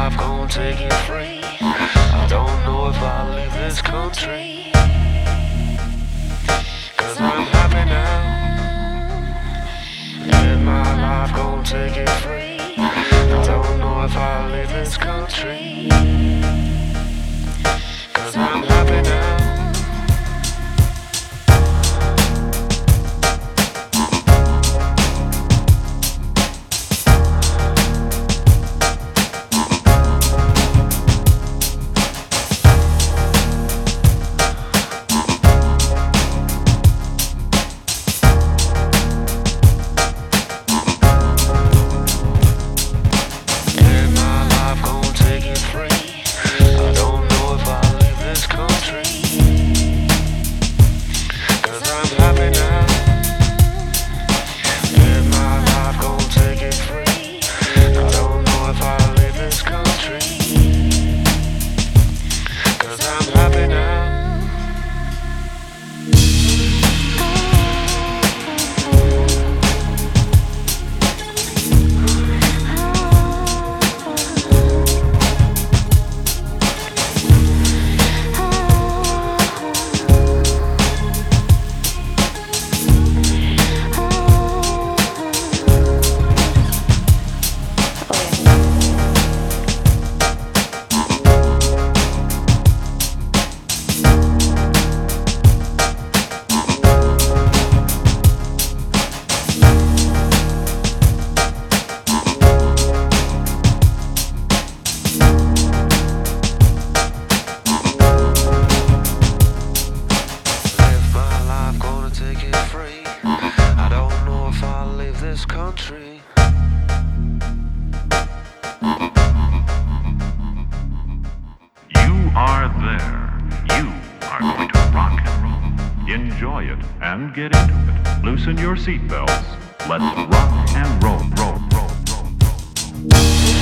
life gonna take it free. I don't know if I'll leave this country, 'cause I'm happy now. And my life gonna take it free. I don't know if I'll leave this country, 'cause I'm happy now. This country. You are there. You are going to rock and roll. Enjoy it and get into it. Loosen your seatbelts. Let's rock and roll, roll, roll, roll, roll.